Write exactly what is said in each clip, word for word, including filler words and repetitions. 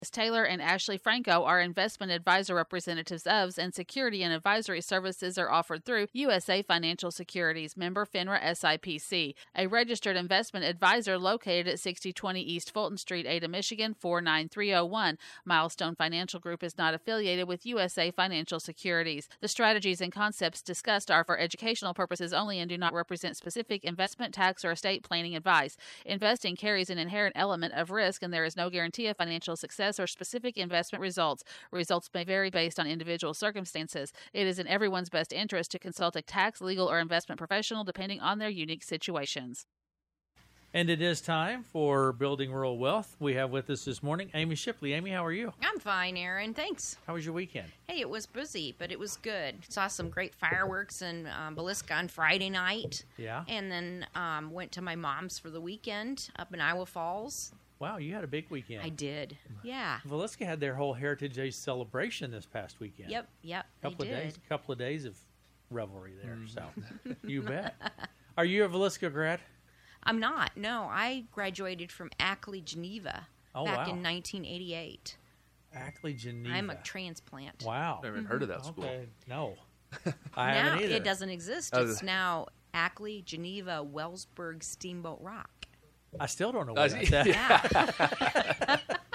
Taylor and Ashley Franco are investment advisor representatives of, and security and advisory services are offered through U S A Financial Securities, member FINRA S I P C, a registered investment advisor located at sixty twenty East Fulton Street, Ada, Michigan four nine three zero one. Milestone Financial Group is not affiliated with U S A Financial Securities. The strategies and concepts discussed are for educational purposes only and do not represent specific investment, tax, or estate planning advice. Investing carries an inherent element of risk, and there is no guarantee of financial success or specific investment results. Results may vary based on individual circumstances. It is in everyone's best interest to consult a tax, legal, or investment professional depending on their unique situations. And it is time for Building Rural Wealth. We have with us this morning Amy Shipley. Amy, how are you? I'm fine, Aaron. Thanks. How was your weekend? Hey, it was busy, but it was good. Saw some great fireworks in um, Villisca on Friday night. Yeah. And then um, went to my mom's for the weekend up in Iowa Falls. Wow, you had a big weekend. I did. Yeah. Villisca had their whole Heritage Day celebration this past weekend. Yep, yep, couple they of did. days, couple of days of revelry there. Mm. So you bet. Are you a Villisca grad? I'm not. No, I graduated from Ackley, Geneva oh, back wow. in nineteen eighty-eight. Ackley, Geneva. I'm a transplant. Wow. Never even heard of that school. Okay. No. I now haven't either. it doesn't exist. Oh, It's the- now Ackley, Geneva, Wellsburg, Steamboat Rock. I still don't know where Uh, that's at. Yeah.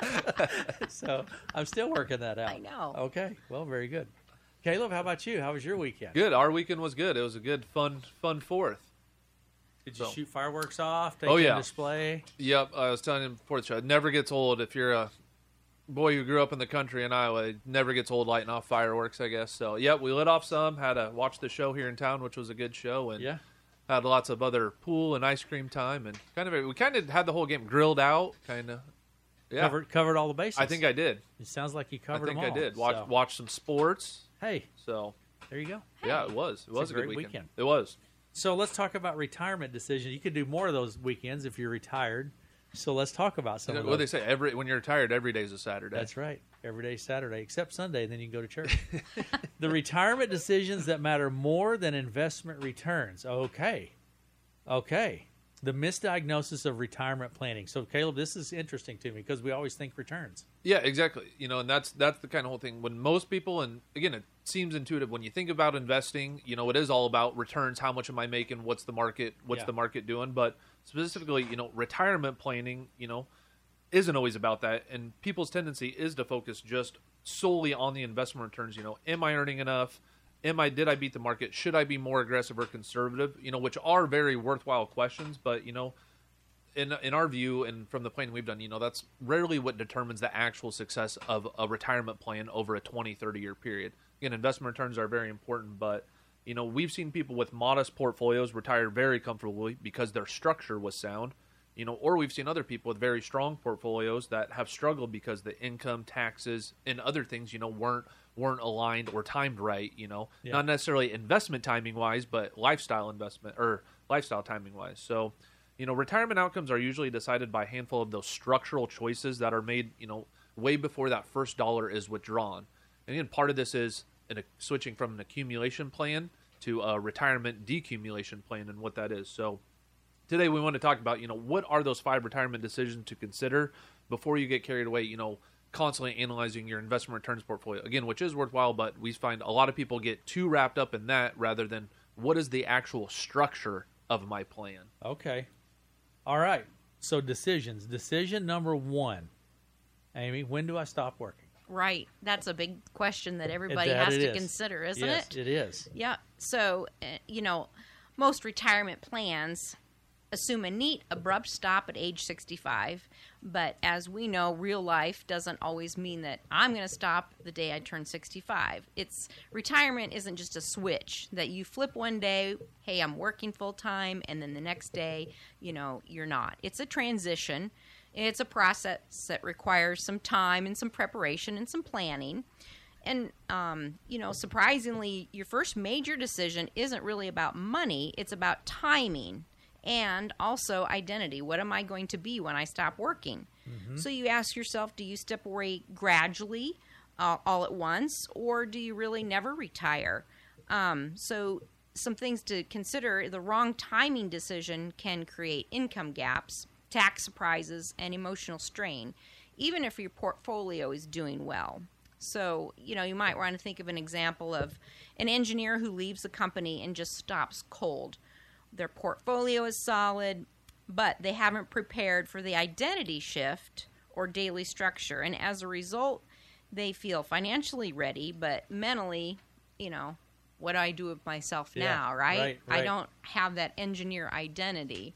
So I'm still working that out. I know. Okay. Well, very good. Caleb, how about you? How was your weekend? Good. Our weekend was good. It was a good, fun, fun Fourth. Did you So- shoot fireworks off? Take Oh, them yeah. to display? Yep. I was telling you before the show. It never gets old if you're a boy who grew up in the country in Iowa. It never gets old lighting off fireworks, I guess. So, yep, we lit off some. Had to watch the show here in town, which was a good show, and Yeah. had lots of other pool and ice cream time, and kind of we kind of had the whole game grilled out, kind of. Yeah. Covered covered all the bases. I think I did. It sounds like you I covered think them I all. did. Watch So, watch some sports. Hey, So there you go. yeah, it was. It was a a, good great weekend. weekend. It was. So let's talk about retirement decisions. You could do more of those weekends if you're retired. So let's talk about some You of know, what they those. say, every when you're retired, every day's a Saturday. That's right. Every day Saturday, except Sunday, then you can go to church. The retirement decisions that matter more than investment returns. Okay. Okay. The misdiagnosis of retirement planning. So, Caleb, this is interesting to me because we always think returns. Yeah, exactly. You know, and that's that's the kind of whole thing. When most people, and again, it seems intuitive when you think about investing. You know, it is all about returns. How much am I making? What's the market? What's Yeah. the market doing? But specifically, you know, retirement planning, you know, isn't always about that. And people's tendency is to focus just solely on the investment returns. You know, am I earning enough? Am I did I beat the market? Should I be more aggressive or conservative? You know, which are very worthwhile questions, but you know, in in our view and from the planning we've done, you know, that's rarely what determines the actual success of a retirement plan over a twenty, thirty year period. Again, investment returns are very important, but you know, we've seen people with modest portfolios retire very comfortably because their structure was sound. You know, or we've seen other people with very strong portfolios that have struggled because the income, taxes, and other things, you know, weren't weren't aligned or timed right, you know. Yeah. Not necessarily investment timing wise, but lifestyle investment or lifestyle timing wise. So, you know, retirement outcomes are usually decided by a handful of those structural choices that are made, you know, way before that first dollar is withdrawn. And again, part of this is in a, switching from an accumulation plan to a retirement decumulation plan and what that is. So today we want to talk about, you know, what are those five retirement decisions to consider before you get carried away, you know, constantly analyzing your investment returns portfolio. Again, which is worthwhile, but we find a lot of people get too wrapped up in that rather than what is the actual structure of my plan. Okay. All right. So decisions. Decision number one. Amy, when do I stop working? Right. That's a big question that everybody That has it to is. consider, isn't yes, it? it is. Yeah. So, uh, you know, most retirement plans assume a neat, abrupt stop at age sixty-five. But as we know, real life doesn't always mean that I'm going to stop the day I turn sixty-five. It's retirement isn't just a switch that you flip one day, hey, I'm working full time, and then the next day, you know, you're not. It's a transition. It's a process that requires some time and some preparation and some planning. And, um, you know, surprisingly, your first major decision isn't really about money. It's about timing and also identity. What am I going to be when I stop working? Mm-hmm. So you ask yourself, do you step away gradually uh, all at once, or do you really never retire? Um, so some things to consider. The wrong timing decision can create income gaps, tax surprises, and emotional strain. even if your portfolio is doing well. So, you know, you might want to think of an example of an engineer who leaves the company and just stops cold. Their portfolio is solid, but they haven't prepared for the identity shift or daily structure. And as a result, they feel financially ready, but mentally, you know, what do I do with myself Yeah, now, right? right, right. I don't have that engineer identity.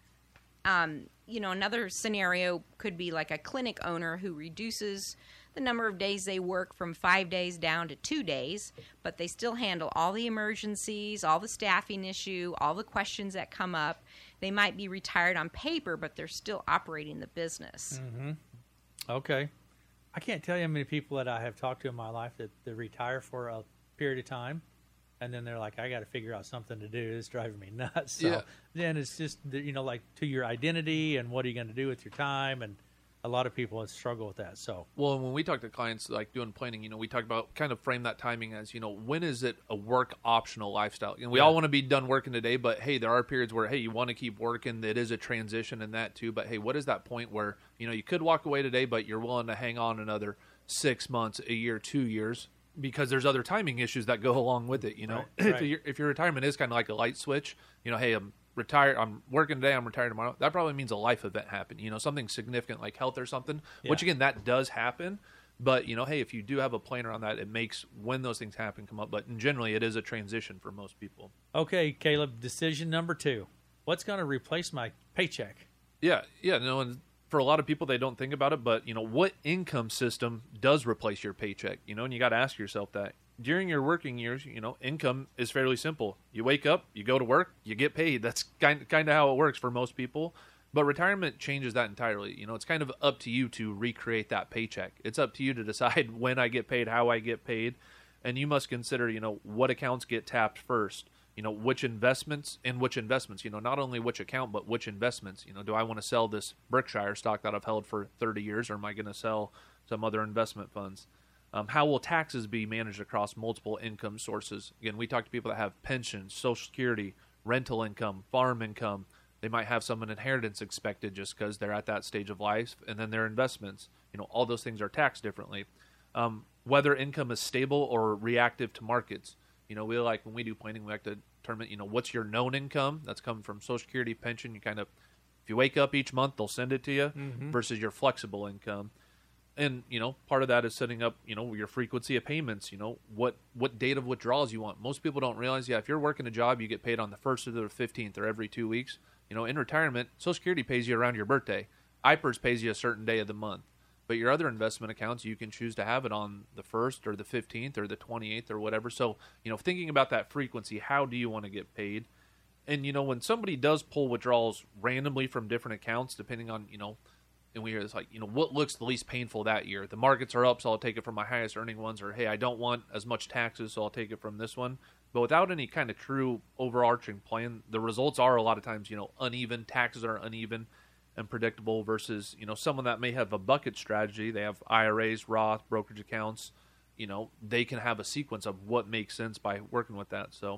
Um, you know, another scenario could be like a clinic owner who reduces the number of days they work from five days down to two days, but they still handle all the emergencies, all the staffing issue, all the questions that come up. They might be retired on paper, but they're still operating the business. Mm-hmm. Okay. I can't tell you how many people that I have talked to in my life that, that retire for a period of time, and then they're like, I got to figure out something to do. It's driving me nuts. So Yeah. then it's just, you know, like to your identity and what are you going to do with your time, and a lot of people struggle with that. So Well, when we talk to clients, like doing planning, you know, we talk about kind of frame that timing as, you know, when is it a work optional lifestyle? And we Yeah. all want to be done working today, but hey, there are periods where, hey, you want to keep working. It is a transition in that too. But hey, what is that point where, you know, you could walk away today, but you're willing to hang on another six months, a year, two years, because there's other timing issues that go along with it. You know, Right, right. if, your, if your retirement is kind of like a light switch, you know, hey, I'm retired, I'm working today, I'm retired tomorrow, that probably means a life event happened, you know, something significant like health or something, which Yeah. again, that does happen. But, you know, hey, if you do have a plan around that, it makes when those things happen come up. But generally, it is a transition for most people. okay, Caleb, decision number two. What's going to replace my paycheck? Yeah, yeah, no, and for a lot of people, they don't think about it, but, you know, what income system does replace your paycheck? You know, and you got to ask yourself that. During your working years, you know, income is fairly simple. You wake up, you go to work, you get paid. That's kind kind of how it works for most people. But retirement changes that entirely. You know, it's kind of up to you to recreate that paycheck. It's up to you to decide when I get paid, how I get paid, and you must consider, you know, what accounts get tapped first. You know, which investments and which investments, you know, not only which account, but which investments. You know, do I want to sell this Berkshire stock that I've held for thirty years, or am I going to sell some other investment funds? Um, how will taxes be managed across multiple income sources? Again, we talk to people that have pensions, Social Security, rental income, farm income. They might have some inheritance expected just because they're at that stage of life, and then their investments. You know, all those things are taxed differently. Um, whether income is stable or reactive to markets. You know, we like when we do planning, we like to determine, you know, what's your known income that's coming from Social Security, pension. You kind of, if you wake up each month, they'll send it to you, Mm-hmm. versus your flexible income. And, you know, part of that is setting up, you know, your frequency of payments, you know, what, what date of withdrawals you want. Most people don't realize, yeah, if you're working a job, you get paid on the first or the fifteenth or every two weeks. You know, in retirement, Social Security pays you around your birthday. I P E R S pays you a certain day of the month. But your other investment accounts, you can choose to have it on the first or the fifteenth or the twenty-eighth or whatever. So, you know, thinking about that frequency, how do you want to get paid? And, you know, when somebody does pull withdrawals randomly from different accounts, depending on, you know, and we hear this like, you know, what looks the least painful that year? The markets are up, so I'll take it from my highest earning ones, or, hey, I don't want as much taxes, so I'll take it from this one. But without any kind of true overarching plan, the results are a lot of times, you know, uneven. Taxes are uneven and predictable versus, you know, someone that may have a bucket strategy. They have I R As, Roth, brokerage accounts. You know, they can have a sequence of what makes sense by working with that. So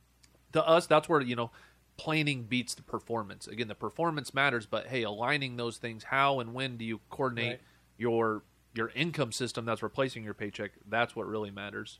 to us, that's where, you know, planning beats the performance. Again, the performance matters, but hey, aligning those things, how and when do you coordinate Right. your your income system that's replacing your paycheck? That's what really matters.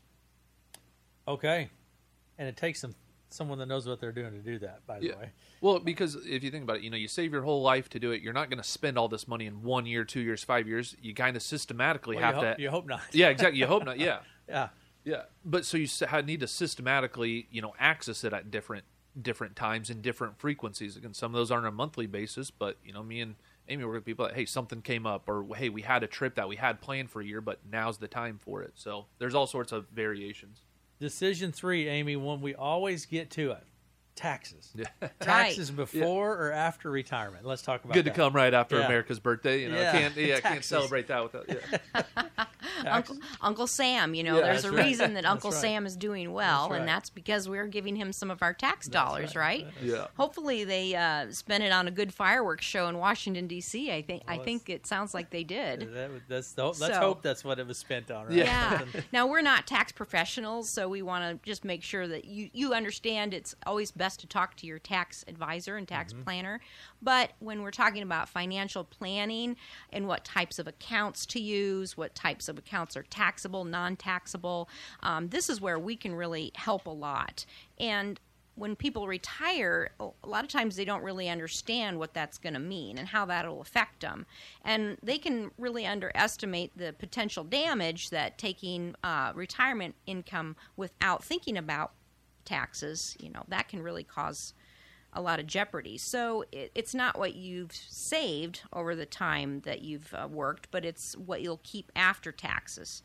Okay. And it takes some someone that knows what they're doing to do that, by the way. Well, because if you think about it, you know, you save your whole life to do it. You're not going to spend all this money in one year, two years, five years. You kind of systematically Well, have you, hope, to. you hope not. Yeah, exactly. You hope not. Yeah. Yeah. Yeah, but so you s- ha- need to systematically, you know, access it at different different times and different frequencies. Again, some of those aren't on a monthly basis, but you know, me and Amy work with people that, hey, something came up, or hey, we had a trip that we had planned for a year, but now's the time for it. So there's all sorts of variations. Decision three, Amy, one we always get to it. Taxes. Yeah. Taxes before or after retirement. Let's talk about Good that. to come right after Yeah. America's birthday. You know, Yeah. can't yeah, can't Taxes. celebrate that without. Yeah. Uncle, Uncle Sam, you know, Yeah, there's a that's right. reason that That's Uncle right. Sam is doing well, That's right. and that's because we're giving him some of our tax dollars, right? Yeah. Hopefully, they uh, spent it on a good fireworks show in Washington D C. I think. Well, I think it sounds like they did. That, that's the, let's So- hope that's what it was spent on. Right? Yeah. Now we're not tax professionals, so we want to just make sure that you you understand it's always best to talk to your tax advisor and tax planner. But when we're talking about financial planning and what types of accounts to use, what types of accounts are taxable, non-taxable, um, this is where we can really help a lot. And when people retire, a lot of times they don't really understand what that's going to mean and how that'll affect them. And they can really underestimate the potential damage that taking uh, retirement income without thinking about taxes, you know, that can really cause a lot of jeopardy. So it, it's not what you've saved over the time that you've uh, worked, but it's what you'll keep after taxes.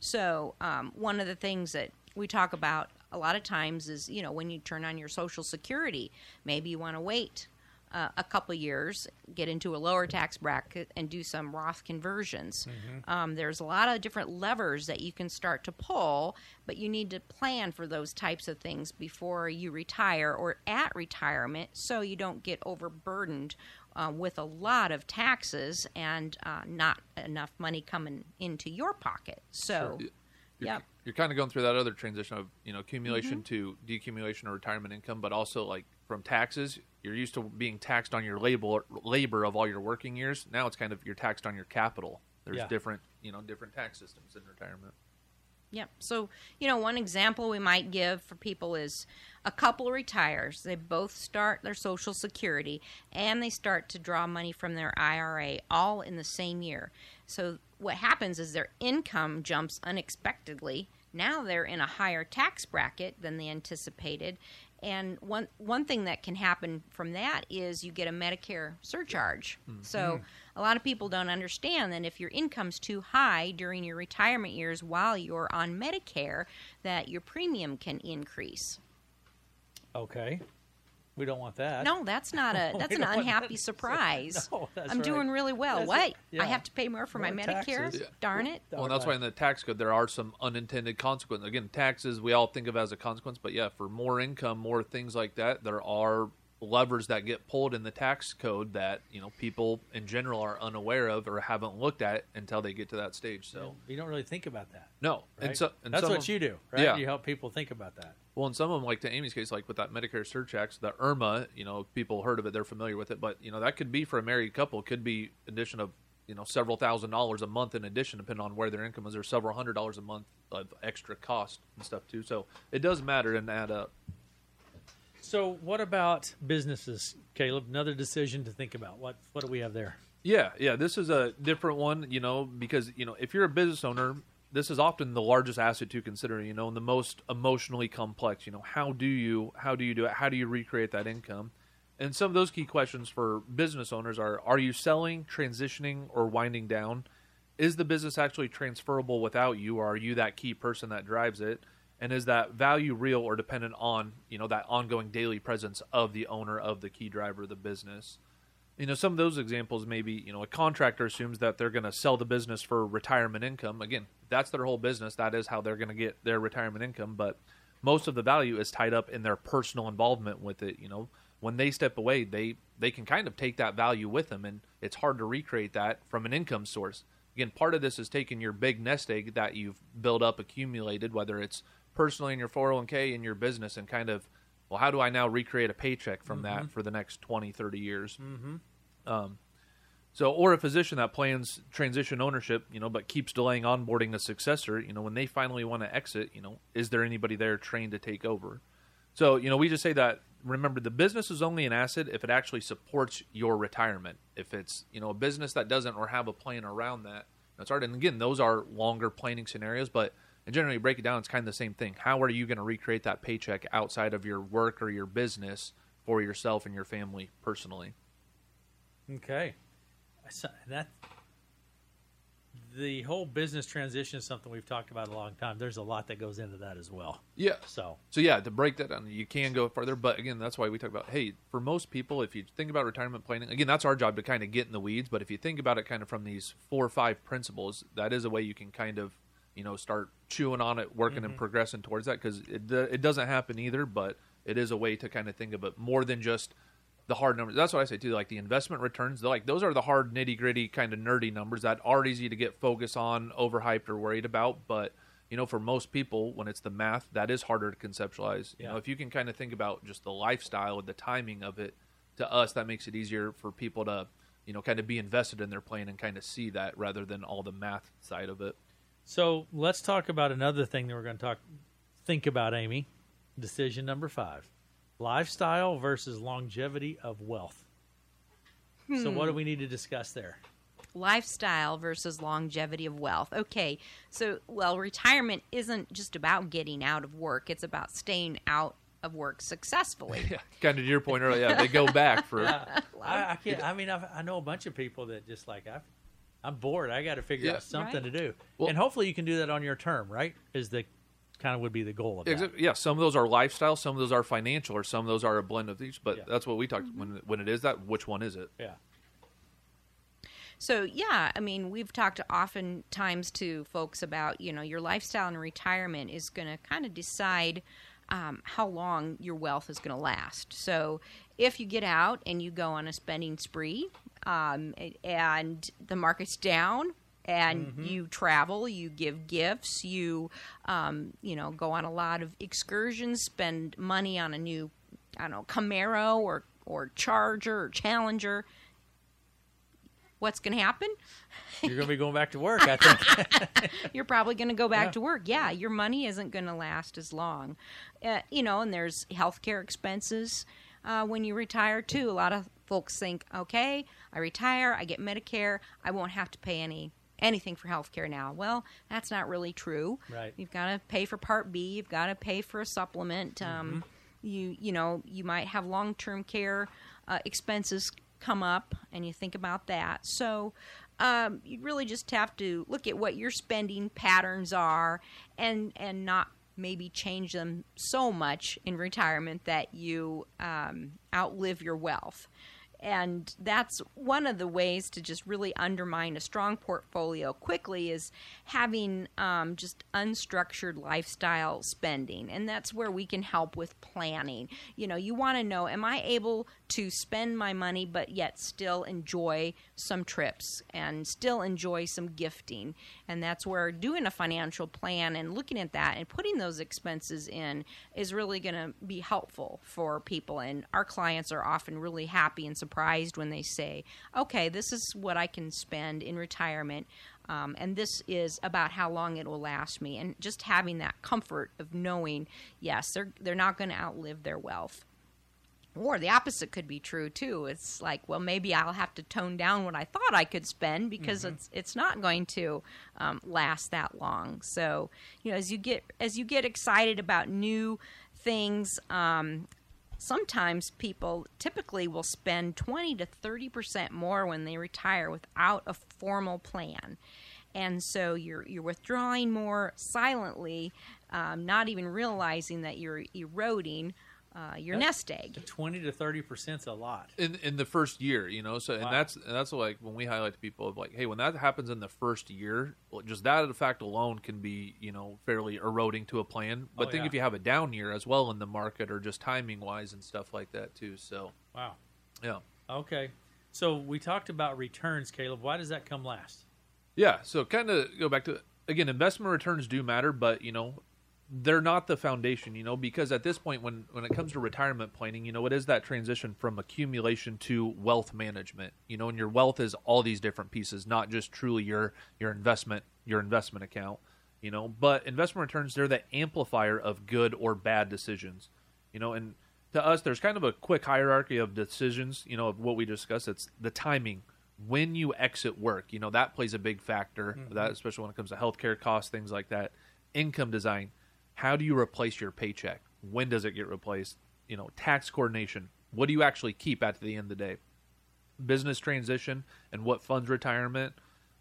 So um, one of the things that we talk about a lot of times is, you know, when you turn on your Social Security, maybe you want to wait uh, a couple years, get into a lower tax bracket, and do some Roth conversions. Mm-hmm. Um, there's a lot of different levers that you can start to pull, but you need to plan for those types of things before you retire or at retirement so you don't get overburdened uh, with a lot of taxes and uh, not enough money coming into your pocket. So, You're, yep. you're kind of going through that other transition of, you know, accumulation to decumulation or retirement income, but also like from taxes, you're used to being taxed on your labor labor of all your working years. Now it's kind of you're taxed on your capital. There's Yeah. different, you know, different tax systems in retirement. Yep. So, you know, one example we might give for people is a couple retires. They both start their Social Security and they start to draw money from their I R A all in the same year. So what happens is their income jumps unexpectedly. Now they're in a higher tax bracket than they anticipated. And one one thing that can happen from that is you get a Medicare surcharge. Mm-hmm. So a lot of people don't understand that if your income's too high during your retirement years while you're on Medicare, that your premium can increase. Okay. We don't want that. No, that's not a We that's an don't want unhappy that. surprise. No, that's I'm right. doing really well. That's what? it. Yeah. I have to pay more for my More Medicare? taxes. Yeah. Darn it. Well, and that's why in the tax code there are some unintended consequences. Again, taxes we all think of as a consequence, but yeah, for more income, more things like that, there are levers that get pulled in the tax code that, you know, people in general are unaware of or haven't looked at until they get to that stage. So You don't really think about that. no, Right? and so and That's some what of- you do, right? Yeah. You help people think about that. Well, in some of them, like to Amy's case, like with that Medicare surtax, the IRMA, you know, people heard of it, they're familiar with it, but you know that could be for a married couple, could be addition of, you know, several thousand dollars a month in addition, depending on where their income is, or several hundred dollars a month of extra cost and stuff too. So it does matter and add up. So what about businesses, Caleb? Another decision to think about. What what do we have there? Yeah, yeah, this is a different one, you know, because, you know, if you're a business owner, this is often the largest asset to consider, you know, and the most emotionally complex. You know, how do you how do you do it? How do you recreate that income? And some of those key questions for business owners are: are you selling, transitioning, or winding down? Is the business actually transferable without you, or are you that key person that drives it? And is that value real or dependent on, you know, that ongoing daily presence of the owner, of the key driver of the business? You know, some of those examples, maybe, you know, a contractor assumes that they're going to sell the business for retirement income. Again, that's their whole business. That is how they're going to get their retirement income. But most of the value is tied up in their personal involvement with it. You know, when they step away, they, they can kind of take that value with them, and it's hard to recreate that from an income source. Again, part of this is taking your big nest egg that you've built up, accumulated, whether it's personally in your four oh one k, in your business, and kind of, well, how do I now recreate a paycheck from Mm-hmm. that for the next twenty, thirty years? Mm-hmm. Um, so, or a physician that plans transition ownership, you know, but keeps delaying onboarding a successor, you know, when they finally want to exit, you know, is there anybody there trained to take over? So, you know, we just say that, remember, the business is only an asset if it actually supports your retirement. If it's, you know, a business that doesn't or have a plan around that, that's hard. And again, those are longer planning scenarios, but and generally break it down, it's kind of the same thing. How are you going to recreate that paycheck outside of your work or your business for yourself and your family personally? Okay. So that the whole business transition is something we've talked about a long time. There's a lot that goes into that as well. Yeah. So, so yeah, to break that down, you can go further. But again, that's why we talk about, hey, for most people, if you think about retirement planning, again, that's our job to kind of get in the weeds. But if you think about it kind of from these four or five principles, that is a way you can kind of, you know, start chewing on it, working mm-hmm. and progressing towards that. Because it, it doesn't happen either, but it is a way to kind of think of it more than just the hard numbers. That's what I say too. Like the investment returns, they're like those are the hard nitty gritty kind of nerdy numbers that are easy to get focused on, overhyped, or worried about. But you know, for most people, when it's the math, that is harder to conceptualize. Yeah. You know, if you can kind of think about just the lifestyle and the timing of it, to us, that makes it easier for people to, you know, kind of be invested in their plan and kind of see that rather than all the math side of it. So let's talk about another thing that we're going to talk, think about, Amy. Decision number five. Lifestyle versus longevity of wealth. Hmm. So what do we need to discuss there? Lifestyle versus longevity of wealth. Okay, so, well, retirement isn't just about getting out of work. It's about staying out of work successfully. Yeah, kind of to your point earlier, yeah, they go back for... Uh, I, I, can't, I mean, I've, I know a bunch of people that just like, I've, I'm bored. I got to figure yeah. out something right. to do. Well, and hopefully you can do that on your term, right? Is the kind of would be the goal of that. Exactly. Yeah, some of those are lifestyle, some of those are financial, or some of those are a blend of each. But yeah. that's what we talked mm-hmm. when when it is that. Which one is it? Yeah. So yeah, I mean, we've talked oftentimes to folks about, you know, your lifestyle and retirement is going to kind of decide um, how long your wealth is going to last. So if you get out and you go on a spending spree, um, and the market's down, and mm-hmm. you travel, you give gifts, you, um, you know, go on a lot of excursions, spend money on a new, I don't know, Camaro or, or Charger or Challenger. What's going to happen? You're going to be going back to work, I think. You're probably going to go back yeah. to work. Yeah, your money isn't going to last as long. Uh, you know, and there's healthcare expenses uh, when you retire, too. A lot of folks think, okay, I retire, I get Medicare, I won't have to pay any anything for healthcare now. Well, that's not really true. Right. You've got to pay for Part B. You've got to pay for a supplement. Um, mm-hmm. You you know you might have long-term care uh, expenses come up, and you think about that. So um, you really just have to look at what your spending patterns are, and and not maybe change them so much in retirement that you um, outlive your wealth. And that's one of the ways to just really undermine a strong portfolio quickly is having um, just unstructured lifestyle spending. And that's where we can help with planning. You know, you want to know, am I able to spend my money but yet still enjoy some trips and still enjoy some gifting? And that's where doing a financial plan and looking at that and putting those expenses in is really going to be helpful for people. And our clients are often really happy and surprised when they say, okay, this is what I can spend in retirement, um, and this is about how long it will last me. And just having that comfort of knowing, yes, they're they're not going to outlive their wealth. Or the opposite could be true too. It's like, well, maybe I'll have to tone down what I thought I could spend because mm-hmm. it's it's not going to um, last that long. So, you know, as you get as you get excited about new things, um, sometimes people typically will spend twenty to thirty percent more when they retire without a formal plan. And so you're you're withdrawing more silently, um, not even realizing that you're eroding Uh, your that, nest egg. Twenty to thirty percent is a lot in in the first year, you know. So, wow. and that's and that's like when we highlight to people of like, hey, when that happens in the first year, well, just that fact alone can be, you know, fairly eroding to a plan. But oh, think yeah. if you have a down year as well in the market, or just timing wise and stuff like that too. So, wow, yeah, okay. So we talked about returns, Caleb. Why does that come last? Yeah. So kind of go back to again, investment returns do matter, but you know, they're not the foundation, you know, because at this point, when, when it comes to retirement planning, you know, it is that transition from accumulation to wealth management, you know, and your wealth is all these different pieces, not just truly your, your investment, your investment account, you know, but investment returns, they're the amplifier of good or bad decisions, you know, and to us, there's kind of a quick hierarchy of decisions, you know, of what we discussed. It's the timing, when you exit work, you know, that plays a big factor, mm-hmm. that especially when it comes to healthcare costs, things like that, income design. How do you replace your paycheck? When does it get replaced? You know, tax coordination. What do you actually keep at the end of the day? Business transition and what funds retirement.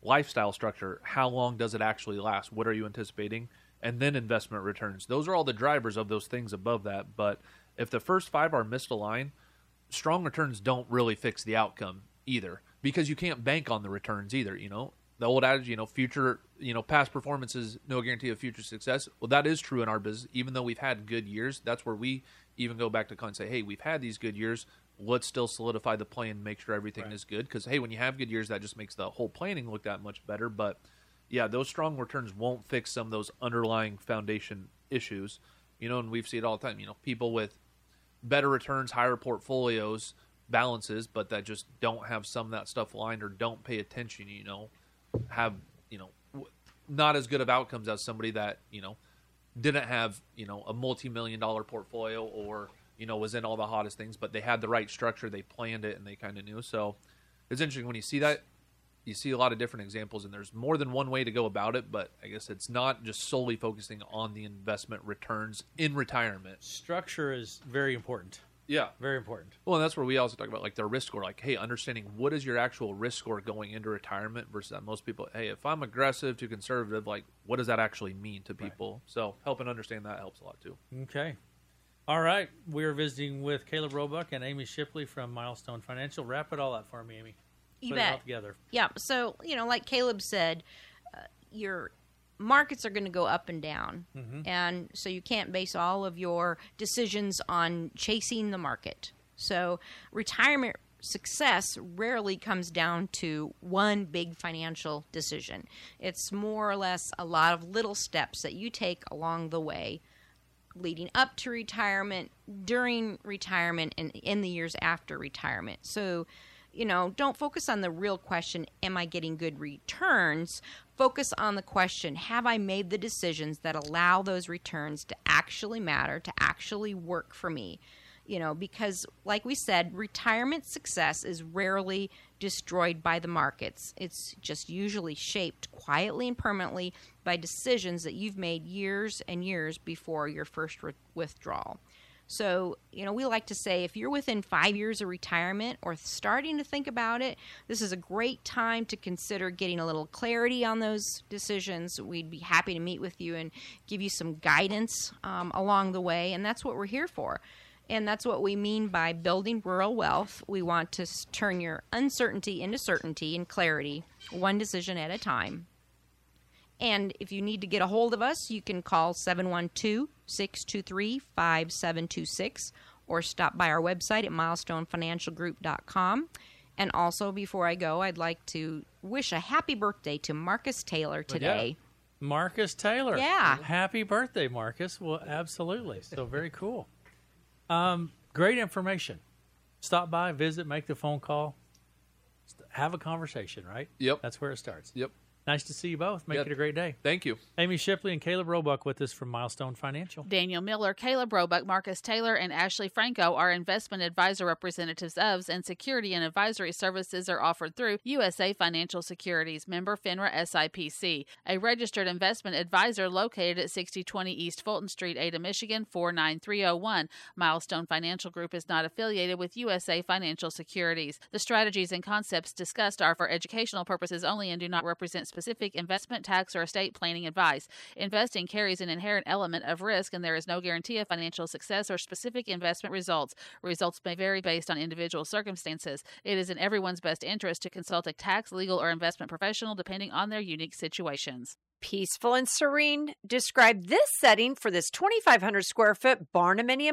lifestyle structure, how long does it actually last? What are you anticipating? And then investment returns. Those are all the drivers of those things above that. But if the first five are misaligned, strong returns don't really fix the outcome either, because you can't bank on the returns either. You know, the old adage, you know, future, you know, past performance is no guarantee of future success. Well, that is true in our business. Even though we've had good years, that's where we even go back to kind of say, hey, we've had these good years. Let's still solidify the plan and make sure everything right. is good. Because, hey, when you have good years, that just makes the whole planning look that much better. But, yeah, those strong returns won't fix some of those underlying foundation issues. You know, and we see it all the time. You know, people with better returns, higher portfolios, balances, but that just don't have some of that stuff aligned or don't pay attention, you know, have, you know, not as good of outcomes as somebody that, you know, didn't have, you know, a multi-million dollar portfolio or, you know, was in all the hottest things, but they had the right structure, they planned it, and they kind of knew. So it's interesting when you see that. You see a lot of different examples, and there's more than one way to go about it, but I guess it's not just solely focusing on the investment returns in retirement. Structure is very important. Yeah. Very important. Well, and that's where we also talk about, like, the risk score. Like, hey, understanding what is your actual risk score going into retirement versus that most people, hey, if I'm aggressive to conservative, like, what does that actually mean to people? Right. So helping understand that helps a lot, too. Okay. All right. We're visiting with Caleb Roebuck and Amy Shipley from Milestone Financial. Wrap it all up for me, Amy. You Put bet. It all together. Yeah. So, you know, like Caleb said, uh, your markets are going to go up and down. Mm-hmm. And so you can't base all of your decisions on chasing the market. So retirement success rarely comes down to one big financial decision. It's more or less a lot of little steps that you take along the way, leading up to retirement, during retirement, and in the years after retirement. So, you know, don't focus on the real question, am I getting good returns? Focus on the question, have I made the decisions that allow those returns to actually matter, to actually work for me? You know, because like we said, retirement success is rarely destroyed by the markets. It's just usually shaped quietly and permanently by decisions that you've made years and years before your first re- withdrawal. So, you know, we like to say if you're within five years of retirement or starting to think about it, this is a great time to consider getting a little clarity on those decisions. We'd be happy to meet with you and give you some guidance um, along the way, and that's what we're here for. And that's what we mean by building rural wealth. We want to turn your uncertainty into certainty and clarity, one decision at a time. And if you need to get a hold of us, you can call seven one two, six two three, five seven two six or stop by our website at milestone financial group dot com. And also, before I go, I'd like to wish a happy birthday to Marcus Taylor today. Yeah. Marcus Taylor. Yeah. Happy birthday, Marcus. Well, absolutely. So very cool. Um, great information. Stop by, visit, make the phone call, have a conversation, right? Yep. That's where it starts. Yep. Nice to see you both. Make yep. it a great day. Thank you. Amy Shipley and Caleb Roebuck with us from Milestone Financial. Daniel Miller, Caleb Roebuck, Marcus Taylor, and Ashley Franco are investment advisor representatives of, and security and advisory services are offered through U S A Financial Securities, member FINRA S I P C, a registered investment advisor located at sixty twenty East Fulton Street, Ada, Michigan, four nine three zero one. Milestone Financial Group is not affiliated with U S A Financial Securities. The strategies and concepts discussed are for educational purposes only and do not represent specific investment, tax, or estate planning advice. Investing carries an inherent element of risk, and there is no guarantee of financial success or specific investment results. Results may vary based on individual circumstances. It is in everyone's best interest to consult a tax, legal, or investment professional depending on their unique situations. Peaceful and serene. Describe this setting for this twenty-five hundred square foot barnuminium